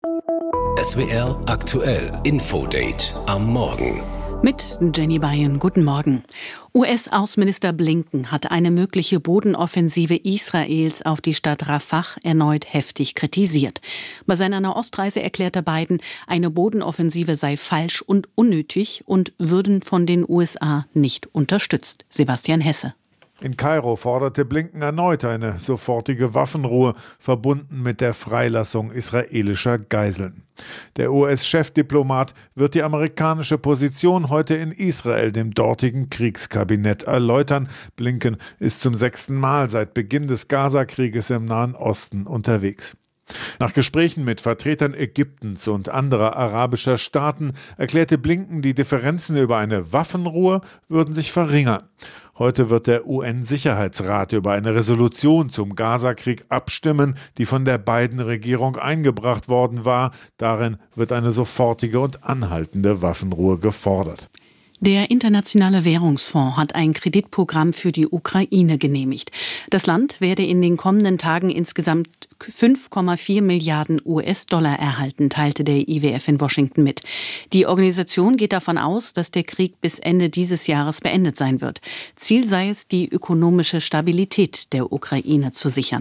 SWR aktuell Infodate am Morgen. Mit Jenny Bayen, guten Morgen. US-Außenminister Blinken hat eine mögliche Bodenoffensive Israels auf die Stadt Rafah erneut heftig kritisiert. Bei seiner Nahostreise erklärte Biden, eine Bodenoffensive sei falsch und unnötig und würden von den USA nicht unterstützt. Sebastian Hesse. In Kairo forderte Blinken erneut eine sofortige Waffenruhe, verbunden mit der Freilassung israelischer Geiseln. Der US-Chefdiplomat wird die amerikanische Position heute in Israel, dem dortigen Kriegskabinett, erläutern. Blinken ist zum 6. Mal seit Beginn des Gaza-Krieges im Nahen Osten unterwegs. Nach Gesprächen mit Vertretern Ägyptens und anderer arabischer Staaten erklärte Blinken, die Differenzen über eine Waffenruhe würden sich verringern. Heute wird der UN-Sicherheitsrat über eine Resolution zum Gaza-Krieg abstimmen, die von der Biden-Regierung eingebracht worden war. Darin wird eine sofortige und anhaltende Waffenruhe gefordert. Der Internationale Währungsfonds hat ein Kreditprogramm für die Ukraine genehmigt. Das Land werde in den kommenden Tagen insgesamt 5,4 Milliarden US-Dollar erhalten, teilte der IWF in Washington mit. Die Organisation geht davon aus, dass der Krieg bis Ende dieses Jahres beendet sein wird. Ziel sei es, die ökonomische Stabilität der Ukraine zu sichern.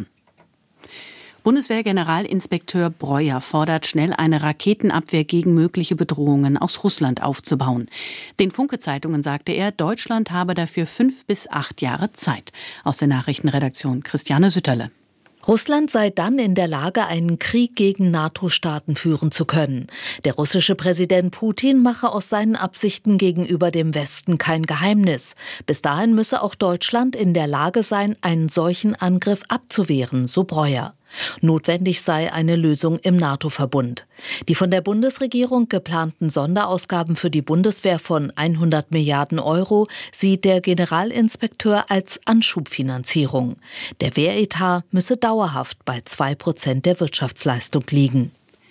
Bundeswehr-Generalinspekteur Breuer fordert, schnell eine Raketenabwehr gegen mögliche Bedrohungen aus Russland aufzubauen. Den Funke-Zeitungen sagte er, Deutschland habe dafür 5 bis 8 Jahre Zeit. Aus der Nachrichtenredaktion Christiane Sütterle. Russland sei dann in der Lage, einen Krieg gegen NATO-Staaten führen zu können. Der russische Präsident Putin mache aus seinen Absichten gegenüber dem Westen kein Geheimnis. Bis dahin müsse auch Deutschland in der Lage sein, einen solchen Angriff abzuwehren, so Breuer. Notwendig sei eine Lösung im NATO-Verbund. Die von der Bundesregierung geplanten Sonderausgaben für die Bundeswehr von 100 Milliarden Euro sieht der Generalinspekteur als Anschubfinanzierung. Der Wehretat müsse dauerhaft bei 2% der Wirtschaftsleistung liegen.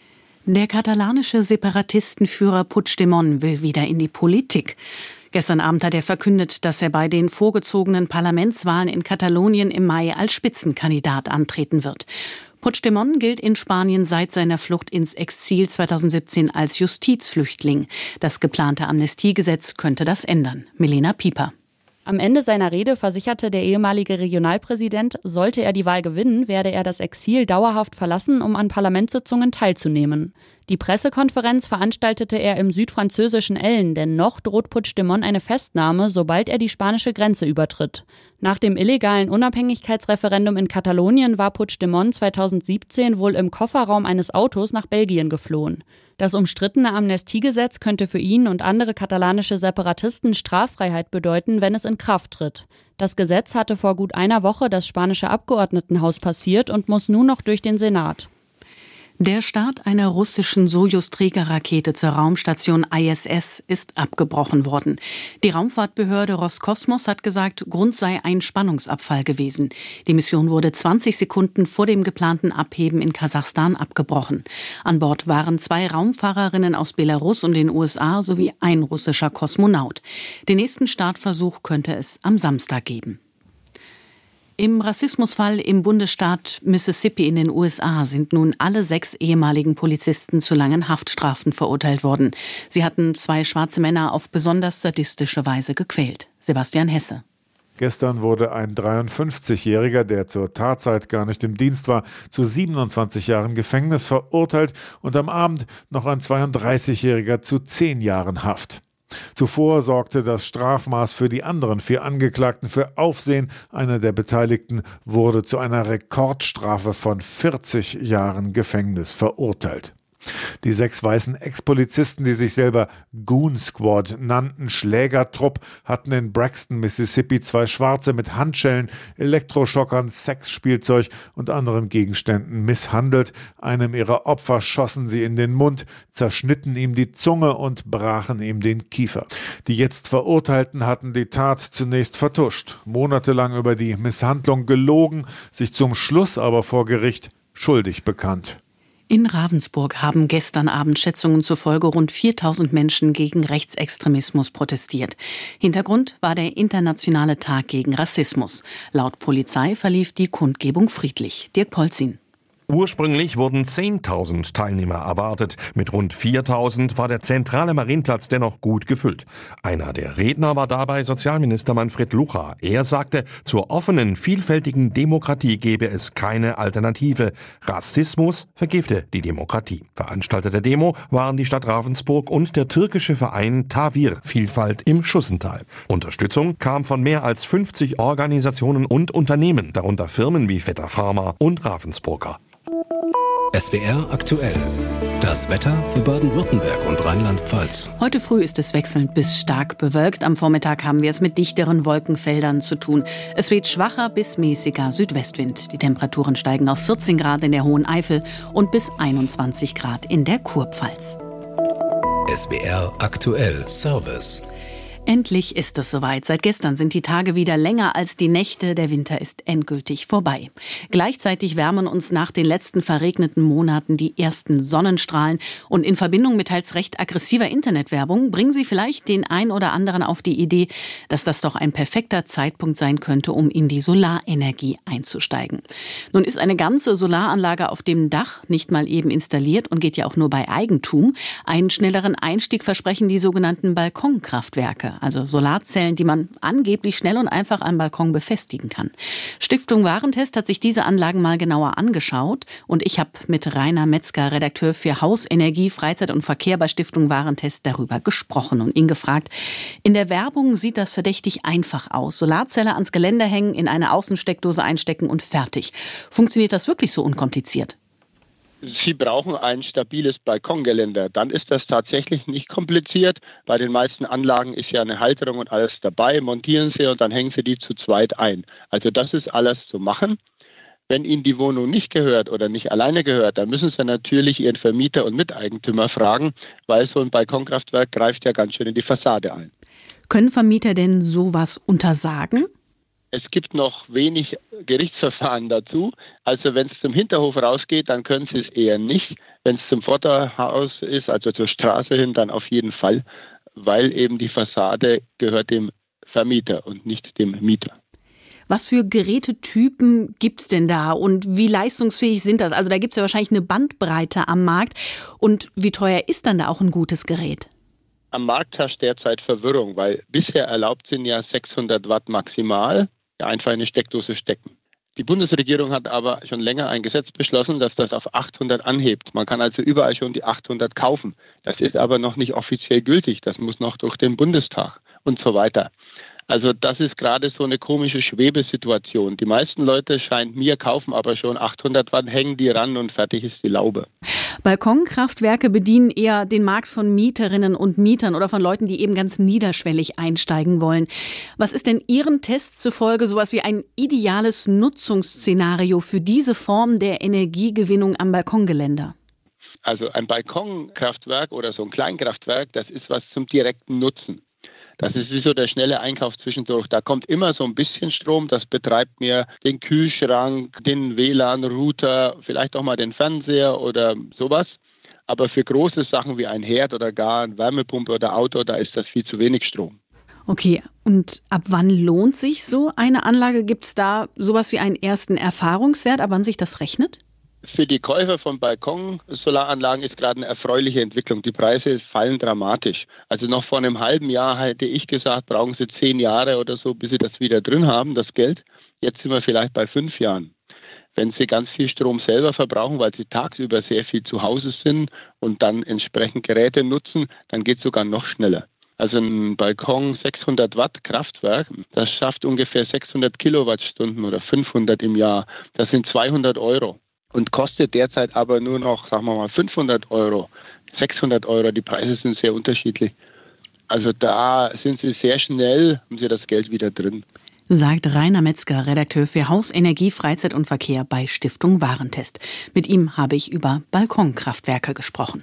Der katalanische Separatistenführer Puigdemont will wieder in die Politik. Gestern Abend hat er verkündet, dass er bei den vorgezogenen Parlamentswahlen in Katalonien im Mai als Spitzenkandidat antreten wird. Puigdemont gilt in Spanien seit seiner Flucht ins Exil 2017 als Justizflüchtling. Das geplante Amnestiegesetz könnte das ändern. Milena Pieper. Am Ende seiner Rede versicherte der ehemalige Regionalpräsident, sollte er die Wahl gewinnen, werde er das Exil dauerhaft verlassen, um an Parlamentssitzungen teilzunehmen. Die Pressekonferenz veranstaltete er im südfranzösischen Ellen, denn noch droht Puigdemont eine Festnahme, sobald er die spanische Grenze übertritt. Nach dem illegalen Unabhängigkeitsreferendum in Katalonien war Puigdemont 2017 wohl im Kofferraum eines Autos nach Belgien geflohen. Das umstrittene Amnestiegesetz könnte für ihn und andere katalanische Separatisten Straffreiheit bedeuten, wenn es in Kraft tritt. Das Gesetz hatte vor gut einer Woche das spanische Abgeordnetenhaus passiert und muss nun noch durch den Senat. Der Start einer russischen Sojus-Trägerrakete zur Raumstation ISS ist abgebrochen worden. Die Raumfahrtbehörde Roskosmos hat gesagt, Grund sei ein Spannungsabfall gewesen. Die Mission wurde 20 Sekunden vor dem geplanten Abheben in Kasachstan abgebrochen. An Bord waren 2 Raumfahrerinnen aus Belarus und den USA sowie ein russischer Kosmonaut. Den nächsten Startversuch könnte es am Samstag geben. Im Rassismusfall im Bundesstaat Mississippi in den USA sind nun alle 6 ehemaligen Polizisten zu langen Haftstrafen verurteilt worden. Sie hatten 2 schwarze Männer auf besonders sadistische Weise gequält. Sebastian Hesse. Gestern wurde ein 53-Jähriger, der zur Tatzeit gar nicht im Dienst war, zu 27 Jahren Gefängnis verurteilt und am Abend noch ein 32-Jähriger zu 10 Jahren Haft. Zuvor sorgte das Strafmaß für die anderen 4 Angeklagten für Aufsehen. Einer der Beteiligten wurde zu einer Rekordstrafe von 40 Jahren Gefängnis verurteilt. Die 6 weißen Ex-Polizisten, die sich selber Goon Squad nannten, Schlägertrupp, hatten in Braxton, Mississippi 2 Schwarze mit Handschellen, Elektroschockern, Sexspielzeug und anderen Gegenständen misshandelt. Einem ihrer Opfer schossen sie in den Mund, zerschnitten ihm die Zunge und brachen ihm den Kiefer. Die jetzt Verurteilten hatten die Tat zunächst vertuscht, monatelang über die Misshandlung gelogen, sich zum Schluss aber vor Gericht schuldig bekannt. In Ravensburg haben gestern Abend Schätzungen zufolge rund 4.000 Menschen gegen Rechtsextremismus protestiert. Hintergrund war der Internationale Tag gegen Rassismus. Laut Polizei verlief die Kundgebung friedlich. Dirk Polzin. Ursprünglich wurden 10.000 Teilnehmer erwartet. Mit rund 4.000 war der zentrale Marienplatz dennoch gut gefüllt. Einer der Redner war dabei Sozialminister Manfred Lucha. Er sagte, zur offenen, vielfältigen Demokratie gebe es keine Alternative. Rassismus vergifte die Demokratie. Veranstalter der Demo waren die Stadt Ravensburg und der türkische Verein Tavir, Vielfalt im Schussental. Unterstützung kam von mehr als 50 Organisationen und Unternehmen, darunter Firmen wie Vetter Pharma und Ravensburger. SWR aktuell. Das Wetter für Baden-Württemberg und Rheinland-Pfalz. Heute früh ist es wechselnd bis stark bewölkt. Am Vormittag haben wir es mit dichteren Wolkenfeldern zu tun. Es weht schwacher bis mäßiger Südwestwind. Die Temperaturen steigen auf 14 Grad in der Hohen Eifel und bis 21 Grad in der Kurpfalz. SWR aktuell Service. Endlich ist es soweit. Seit gestern sind die Tage wieder länger als die Nächte. Der Winter ist endgültig vorbei. Gleichzeitig wärmen uns nach den letzten verregneten Monaten die ersten Sonnenstrahlen. Und in Verbindung mit teils recht aggressiver Internetwerbung bringen sie vielleicht den ein oder anderen auf die Idee, dass das doch ein perfekter Zeitpunkt sein könnte, um in die Solarenergie einzusteigen. Nun ist eine ganze Solaranlage auf dem Dach nicht mal eben installiert und geht ja auch nur bei Eigentum. Einen schnelleren Einstieg versprechen die sogenannten Balkonkraftwerke. Also Solarzellen, die man angeblich schnell und einfach am Balkon befestigen kann. Stiftung Warentest hat sich diese Anlagen mal genauer angeschaut und ich habe mit Rainer Metzger, Redakteur für Haus, Energie, Freizeit und Verkehr bei Stiftung Warentest darüber gesprochen und ihn gefragt, in der Werbung sieht das verdächtig einfach aus. Solarzelle ans Geländer hängen, in eine Außensteckdose einstecken und fertig. Funktioniert das wirklich so unkompliziert? Sie brauchen ein stabiles Balkongeländer. Dann ist das tatsächlich nicht kompliziert. Bei den meisten Anlagen ist ja eine Halterung und alles dabei. Montieren Sie und dann hängen Sie die zu zweit ein. Also das ist alles zu machen. Wenn Ihnen die Wohnung nicht gehört oder nicht alleine gehört, dann müssen Sie natürlich Ihren Vermieter und Miteigentümer fragen, weil so ein Balkonkraftwerk greift ja ganz schön in die Fassade ein. Können Vermieter denn sowas untersagen? Es gibt noch wenig Gerichtsverfahren dazu. Also wenn es zum Hinterhof rausgeht, dann können Sie es eher nicht. Wenn es zum Vorderhaus ist, also zur Straße hin, dann auf jeden Fall, weil eben die Fassade gehört dem Vermieter und nicht dem Mieter. Was für Gerätetypen gibt's denn da und wie leistungsfähig sind das? Also da gibt's ja wahrscheinlich eine Bandbreite am Markt. Und wie teuer ist dann da auch ein gutes Gerät? Am Markt herrscht derzeit Verwirrung, weil bisher erlaubt sind ja 600 Watt maximal, einfach in eine Steckdose stecken. Die Bundesregierung hat aber schon länger ein Gesetz beschlossen, das das auf 800 anhebt. Man kann also überall schon die 800 kaufen. Das ist aber noch nicht offiziell gültig. Das muss noch durch den Bundestag und so weiter. Also das ist gerade so eine komische Schwebesituation. Die meisten Leute, scheint mir, kaufen aber schon 800 Watt, hängen die ran und fertig ist die Laube. Balkonkraftwerke bedienen eher den Markt von Mieterinnen und Mietern oder von Leuten, die eben ganz niederschwellig einsteigen wollen. Was ist denn Ihren Tests zufolge sowas wie ein ideales Nutzungsszenario für diese Form der Energiegewinnung am Balkongeländer? Also ein Balkonkraftwerk oder so ein Kleinkraftwerk, das ist was zum direkten Nutzen. Das ist wie so der schnelle Einkauf zwischendurch. Da kommt immer so ein bisschen Strom, das betreibt mir den Kühlschrank, den WLAN-Router, vielleicht auch mal den Fernseher oder sowas. Aber für große Sachen wie ein Herd oder gar eine Wärmepumpe oder Auto, da ist das viel zu wenig Strom. Okay, und ab wann lohnt sich so eine Anlage? Gibt es da sowas wie einen ersten Erfahrungswert, ab wann sich das rechnet? Für die Käufer von Balkonsolaranlagen ist gerade eine erfreuliche Entwicklung. Die Preise fallen dramatisch. Also noch vor einem halben Jahr hätte ich gesagt, brauchen Sie 10 Jahre oder so, bis Sie das wieder drin haben, das Geld. Jetzt sind wir vielleicht bei 5 Jahren. Wenn Sie ganz viel Strom selber verbrauchen, weil Sie tagsüber sehr viel zu Hause sind und dann entsprechend Geräte nutzen, dann geht es sogar noch schneller. Also ein Balkon 600 Watt Kraftwerk, das schafft ungefähr 600 Kilowattstunden oder 500 im Jahr. Das sind 200 Euro. Und kostet derzeit aber nur noch, sagen wir mal, 500 Euro, 600 Euro. Die Preise sind sehr unterschiedlich. Also da sind Sie sehr schnell, haben Sie das Geld wieder drin. Sagt Rainer Metzger, Redakteur für Haus, Energie, Freizeit und Verkehr bei Stiftung Warentest. Mit ihm habe ich über Balkonkraftwerke gesprochen.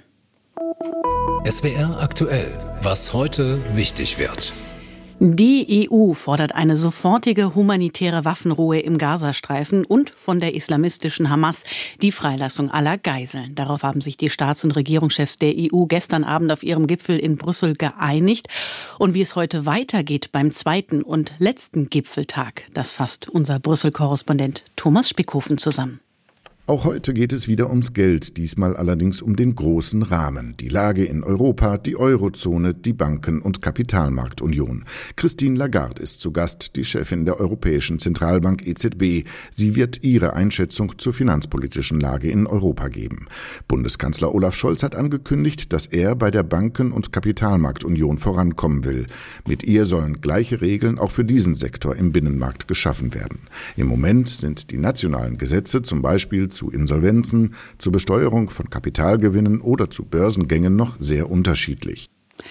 SWR aktuell, was heute wichtig wird. Die EU fordert eine sofortige humanitäre Waffenruhe im Gazastreifen und von der islamistischen Hamas die Freilassung aller Geiseln. Darauf haben sich die Staats- und Regierungschefs der EU gestern Abend auf ihrem Gipfel in Brüssel geeinigt. Und wie es heute weitergeht beim zweiten und letzten Gipfeltag, das fasst unser Brüssel-Korrespondent Thomas Spickhofen zusammen. Auch heute geht es wieder ums Geld, diesmal allerdings um den großen Rahmen. Die Lage in Europa, die Eurozone, die Banken- und Kapitalmarktunion. Christine Lagarde ist zu Gast, die Chefin der Europäischen Zentralbank EZB. Sie wird ihre Einschätzung zur finanzpolitischen Lage in Europa geben. Bundeskanzler Olaf Scholz hat angekündigt, dass er bei der Banken- und Kapitalmarktunion vorankommen will. Mit ihr sollen gleiche Regeln auch für diesen Sektor im Binnenmarkt geschaffen werden. Im Moment sind die nationalen Gesetze zum Beispiel zu Insolvenzen, zur Besteuerung von Kapitalgewinnen oder zu Börsengängen noch sehr unterschiedlich.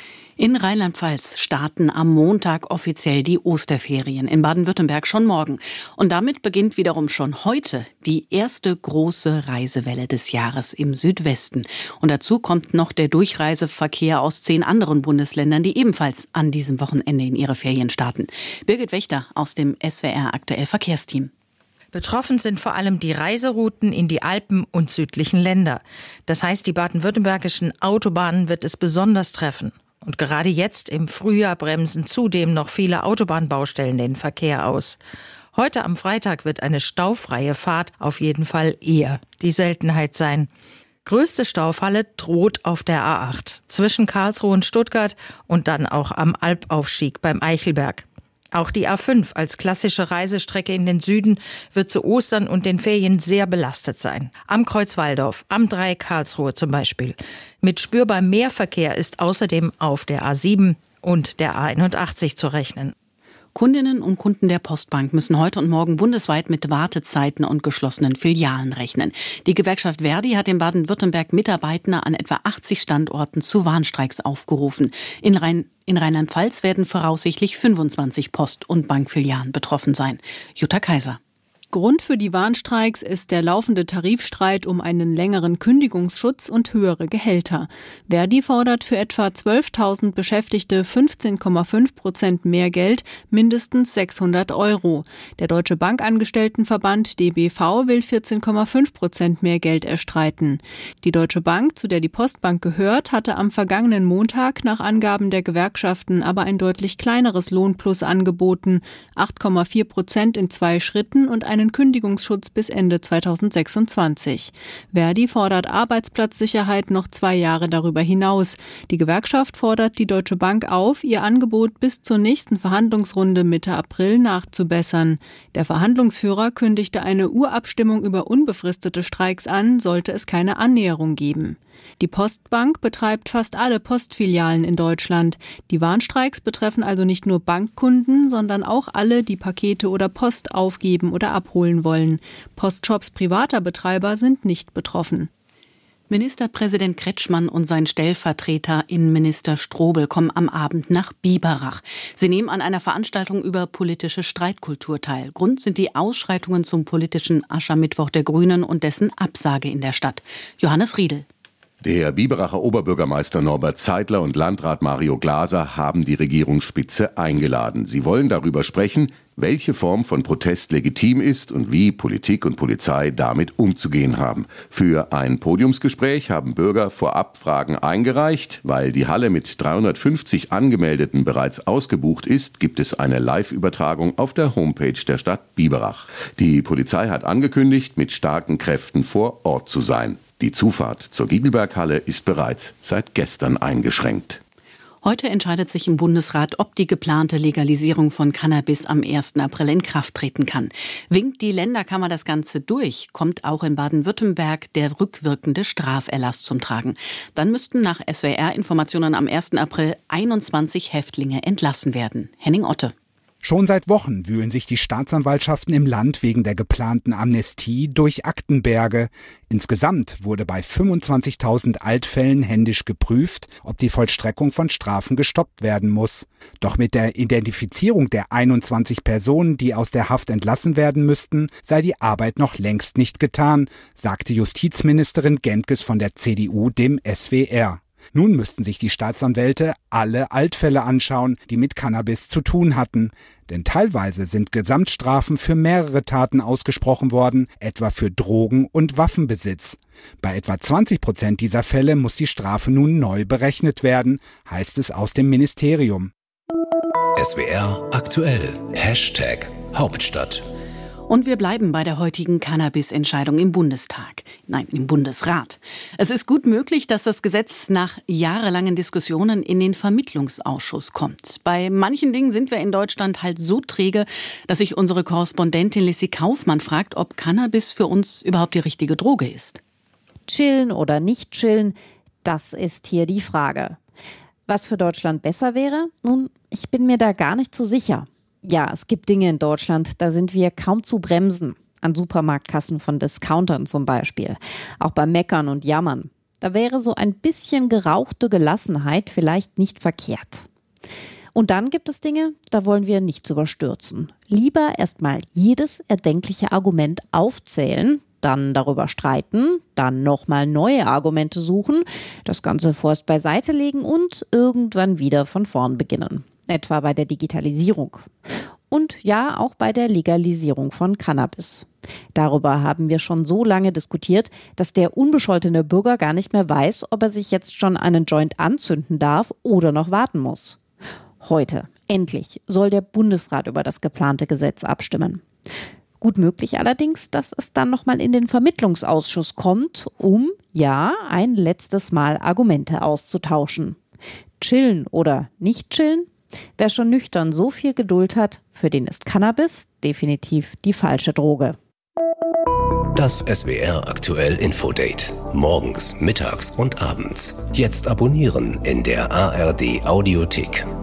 In Rheinland-Pfalz starten am Montag offiziell die Osterferien, in Baden-Württemberg schon morgen. Und damit beginnt wiederum schon heute die erste große Reisewelle des Jahres im Südwesten. Und dazu kommt noch der Durchreiseverkehr aus 10 anderen Bundesländern, die ebenfalls an diesem Wochenende in ihre Ferien starten. Birgit Wächter aus dem SWR Aktuell Verkehrsteam. Betroffen sind vor allem die Reiserouten in die Alpen und südlichen Länder. Das heißt, die baden-württembergischen Autobahnen wird es besonders treffen. Und gerade jetzt im Frühjahr bremsen zudem noch viele Autobahnbaustellen den Verkehr aus. Heute am Freitag wird eine staufreie Fahrt auf jeden Fall eher die Seltenheit sein. Größte Staufalle droht auf der A8 zwischen Karlsruhe und Stuttgart und dann auch am Alpaufstieg beim Eichelberg. Auch die A5 als klassische Reisestrecke in den Süden wird zu Ostern und den Ferien sehr belastet sein. Am Kreuz Walldorf, am Dreieck Karlsruhe zum Beispiel. Mit spürbar mehr Verkehr ist außerdem auf der A7 und der A81 zu rechnen. Kundinnen und Kunden der Postbank müssen heute und morgen bundesweit mit Wartezeiten und geschlossenen Filialen rechnen. Die Gewerkschaft Verdi hat in Baden-Württemberg Mitarbeitende an etwa 80 Standorten zu Warnstreiks aufgerufen. In Rheinland-Pfalz werden voraussichtlich 25 Post- und Bankfilialen betroffen sein. Jutta Kaiser. Grund für die Warnstreiks ist der laufende Tarifstreit um einen längeren Kündigungsschutz und höhere Gehälter. Verdi fordert für etwa 12.000 Beschäftigte 15,5% mehr Geld, mindestens 600 €. Der Deutsche Bankangestelltenverband DBV will 14,5% mehr Geld erstreiten. Die Deutsche Bank, zu der die Postbank gehört, hatte am vergangenen Montag nach Angaben der Gewerkschaften aber ein deutlich kleineres Lohnplus angeboten, 8,4% in 2 Schritten und einen Kündigungsschutz bis Ende 2026. Verdi fordert Arbeitsplatzsicherheit noch 2 Jahre darüber hinaus. Die Gewerkschaft fordert die Deutsche Bank auf, ihr Angebot bis zur nächsten Verhandlungsrunde Mitte April nachzubessern. Der Verhandlungsführer kündigte eine Urabstimmung über unbefristete Streiks an, sollte es keine Annäherung geben. Die Postbank betreibt fast alle Postfilialen in Deutschland. Die Warnstreiks betreffen also nicht nur Bankkunden, sondern auch alle, die Pakete oder Post aufgeben oder abholen wollen. Postshops privater Betreiber sind nicht betroffen. Ministerpräsident Kretschmann und sein Stellvertreter Innenminister Strobel kommen am Abend nach Biberach. Sie nehmen an einer Veranstaltung über politische Streitkultur teil. Grund sind die Ausschreitungen zum politischen Aschermittwoch der Grünen und dessen Absage in der Stadt. Johannes Riedel. Der Biberacher Oberbürgermeister Norbert Zeitler und Landrat Mario Glaser haben die Regierungsspitze eingeladen. Sie wollen darüber sprechen, welche Form von Protest legitim ist und wie Politik und Polizei damit umzugehen haben. Für ein Podiumsgespräch haben Bürger vorab Fragen eingereicht. Weil die Halle mit 350 Angemeldeten bereits ausgebucht ist, gibt es eine Live-Übertragung auf der Homepage der Stadt Biberach. Die Polizei hat angekündigt, mit starken Kräften vor Ort zu sein. Die Zufahrt zur Gigelberghalle ist bereits seit gestern eingeschränkt. Heute entscheidet sich im Bundesrat, ob die geplante Legalisierung von Cannabis am 1. April in Kraft treten kann. Winkt die Länderkammer das Ganze durch, kommt auch in Baden-Württemberg der rückwirkende Straferlass zum Tragen. Dann müssten nach SWR-Informationen am 1. April 21 Häftlinge entlassen werden. Henning Otte. Schon seit Wochen wühlen sich die Staatsanwaltschaften im Land wegen der geplanten Amnestie durch Aktenberge. Insgesamt wurde bei 25.000 Altfällen händisch geprüft, ob die Vollstreckung von Strafen gestoppt werden muss. Doch mit der Identifizierung der 21 Personen, die aus der Haft entlassen werden müssten, sei die Arbeit noch längst nicht getan, sagte Justizministerin Gentges von der CDU dem SWR. Nun müssten sich die Staatsanwälte alle Altfälle anschauen, die mit Cannabis zu tun hatten. Denn teilweise sind Gesamtstrafen für mehrere Taten ausgesprochen worden, etwa für Drogen- und Waffenbesitz. Bei etwa 20% dieser Fälle muss die Strafe nun neu berechnet werden, heißt es aus dem Ministerium. SWR aktuell #Hauptstadt. Und wir bleiben bei der heutigen Cannabis-Entscheidung im Bundesrat. Es ist gut möglich, dass das Gesetz nach jahrelangen Diskussionen in den Vermittlungsausschuss kommt. Bei manchen Dingen sind wir in Deutschland halt so träge, dass sich unsere Korrespondentin Lissy Kaufmann fragt, ob Cannabis für uns überhaupt die richtige Droge ist. Chillen oder nicht chillen, das ist hier die Frage. Was für Deutschland besser wäre? Nun, ich bin mir da gar nicht so sicher. Ja, es gibt Dinge in Deutschland, da sind wir kaum zu bremsen. An Supermarktkassen von Discountern zum Beispiel. Auch beim Meckern und Jammern. Da wäre so ein bisschen gerauchte Gelassenheit vielleicht nicht verkehrt. Und dann gibt es Dinge, da wollen wir nichts überstürzen. Lieber erstmal jedes erdenkliche Argument aufzählen, dann darüber streiten, dann nochmal neue Argumente suchen, das Ganze vorerst beiseite legen und irgendwann wieder von vorn beginnen. Etwa bei der Digitalisierung. Und ja, auch bei der Legalisierung von Cannabis. Darüber haben wir schon so lange diskutiert, dass der unbescholtene Bürger gar nicht mehr weiß, ob er sich jetzt schon einen Joint anzünden darf oder noch warten muss. Heute, endlich, soll der Bundesrat über das geplante Gesetz abstimmen. Gut möglich allerdings, dass es dann nochmal in den Vermittlungsausschuss kommt, um, ja, ein letztes Mal Argumente auszutauschen. Chillen oder nicht chillen? Wer schon nüchtern so viel Geduld hat, für den ist Cannabis definitiv die falsche Droge. Das SWR aktuell Infodate. Morgens, mittags und abends. Jetzt abonnieren in der ARD Audiothek.